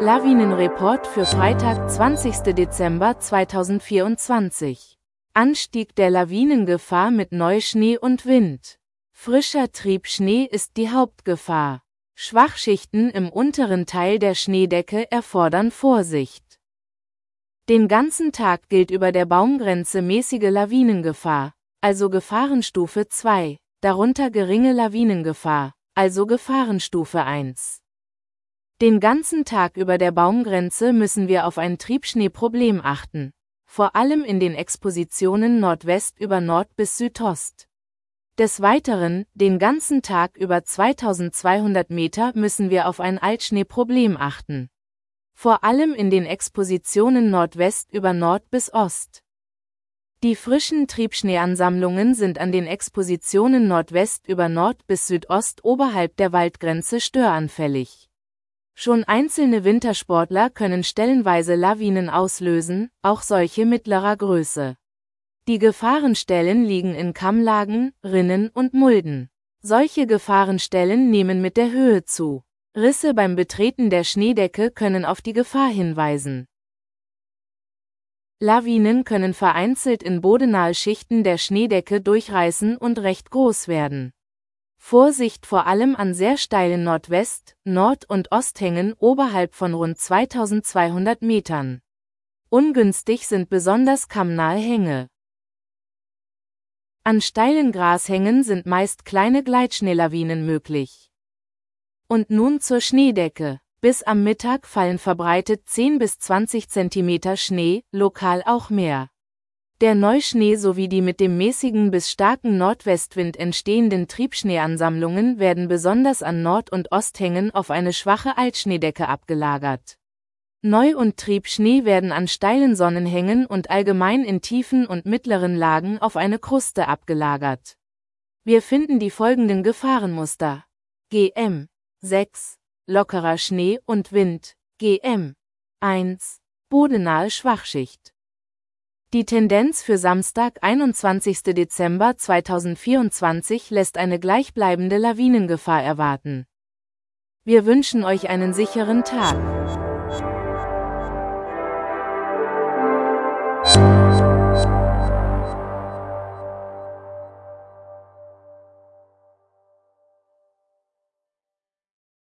Lawinenreport für Freitag, 20. Dezember 2024. Anstieg der Lawinengefahr mit Neuschnee und Wind. Frischer Triebschnee ist die Hauptgefahr. Schwachschichten im unteren Teil der Schneedecke erfordern Vorsicht. Den ganzen Tag gilt über der Baumgrenze mäßige Lawinengefahr, also Gefahrenstufe 2, darunter geringe Lawinengefahr, also Gefahrenstufe 1. Den ganzen Tag über der Baumgrenze müssen wir auf ein Triebschneeproblem achten, vor allem in den Expositionen Nordwest über Nord bis Südost. Des Weiteren, den ganzen Tag über 2200 Meter müssen wir auf ein Altschneeproblem achten. Vor allem in den Expositionen Nordwest über Nord bis Ost. Die frischen Triebschneeansammlungen sind an den Expositionen Nordwest über Nord bis Südost oberhalb der Waldgrenze störanfällig. Schon einzelne Wintersportler können stellenweise Lawinen auslösen, auch solche mittlerer Größe. Die Gefahrenstellen liegen in Kammlagen, Rinnen und Mulden. Solche Gefahrenstellen nehmen mit der Höhe zu. Risse beim Betreten der Schneedecke können auf die Gefahr hinweisen. Lawinen können vereinzelt in bodennahe Schichten der Schneedecke durchreißen und recht groß werden. Vorsicht vor allem an sehr steilen Nordwest-, Nord- und Osthängen oberhalb von rund 2200 Metern. Ungünstig sind besonders kammnahe Hänge. An steilen Grashängen sind meist kleine Gleitschneelawinen möglich. Und nun zur Schneedecke. Bis am Mittag fallen verbreitet 10 bis 20 cm Schnee, lokal auch mehr. Der Neuschnee sowie die mit dem mäßigen bis starken Nordwestwind entstehenden Triebschneeansammlungen werden besonders an Nord- und Osthängen auf eine schwache Altschneedecke abgelagert. Neu- und Triebschnee werden an steilen Sonnenhängen und allgemein in tiefen und mittleren Lagen auf eine Kruste abgelagert. Wir finden die folgenden Gefahrenmuster. GM 6. Lockerer Schnee und Wind. GM 1. Bodennahe Schwachschicht. Die Tendenz für Samstag, 21. Dezember 2024 lässt eine gleichbleibende Lawinengefahr erwarten. Wir wünschen euch einen sicheren Tag.